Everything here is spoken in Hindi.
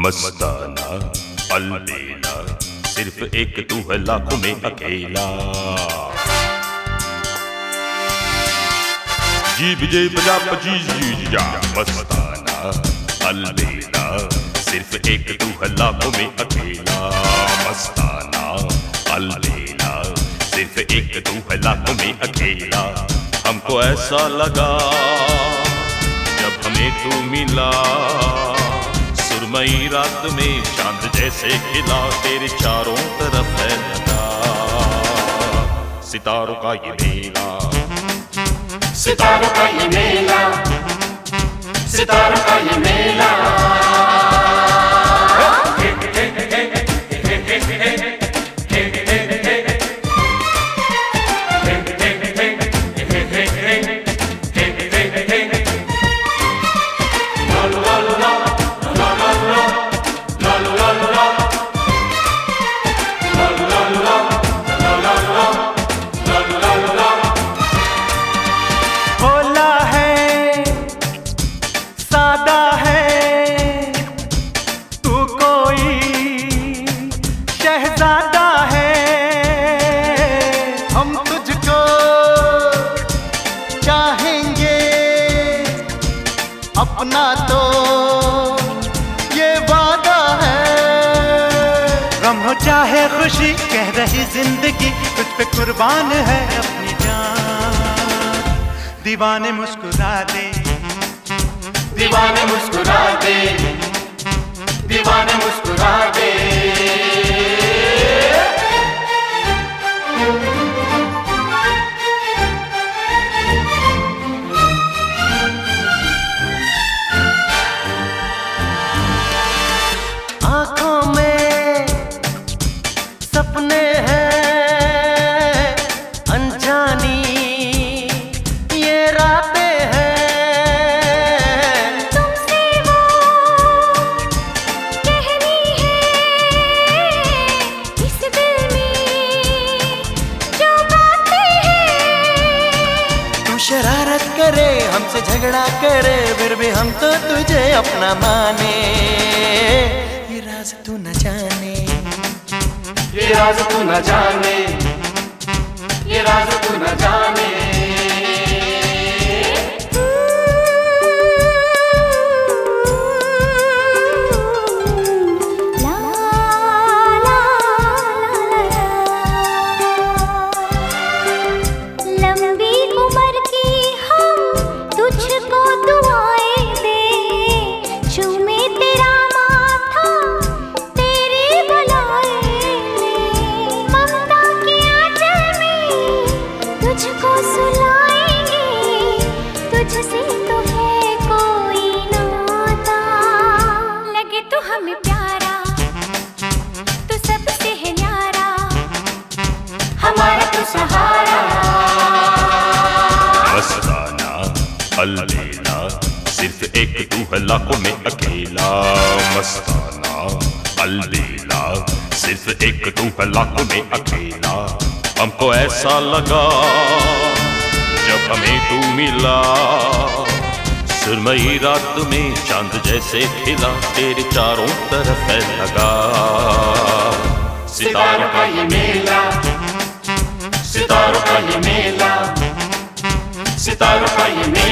मस्ताना अलबेला, सिर्फ एक तू है लाखों में अकेला। जीब जेब जा पचीस जी जा, मस्ताना अलबेला, सिर्फ एक तू है लाखों में अकेला। मस्ताना अलबेला, सिर्फ एक तू है लाखों में अकेला। हमको ऐसा लगा जब हमें तू मिला, सुरमई रात में चांद जैसे खिला, तेरे चारों तरफ है लगा सितारों का ये मेला। सितारों का ये मेला, सितारों का ये मेला। शहजादा है, हम तुझको चाहेंगे अपना, तो ये वादा है। गम हो चाहे खुशी, कह रही जिंदगी तुझ पे कुर्बान है अपनी जान। दीवाने मुस्कुरा दे, दीवाने मुस्कुरा दे, दीवाने मुस्कुरा दे। आंखों में सपने हैं अनजानी, ये रातें हैं तुमसे वो कहनी है, इस दिल में जो बातें हैं। तू शरारत करे, हमसे झगड़ा करे, फिर भी हम तो तुझे अपना माने। ये राज तू न जाने, ये राज तू न जाने, ये राज तू न जाने। ला ला ला, लंबी उम्र की हम तुझको दुआएं दे, चूमे तेरा माथा तेरी बुलाए ले। ममता के आंचल में तुझको सुलाएंगे, तुझसे तो है कोई नाता। लगे तो हमें प्यारा, तो सबसे है न्यारा, हमारा तो सहारा। मस्ताना अलबेला, सिर्फ एक तू है लाखों में अकेला। मस्ताना अलबेला, सिर्फ एक तू है लाखों में अकेला। हमको ऐसा लगा जब हमें तू मिला, सुरमई रात में चांद जैसे खिला, तेरे चारों तरफ है लगा सितारों का ये मेला, सितारों का ये मेला, सितारों का ये मेला।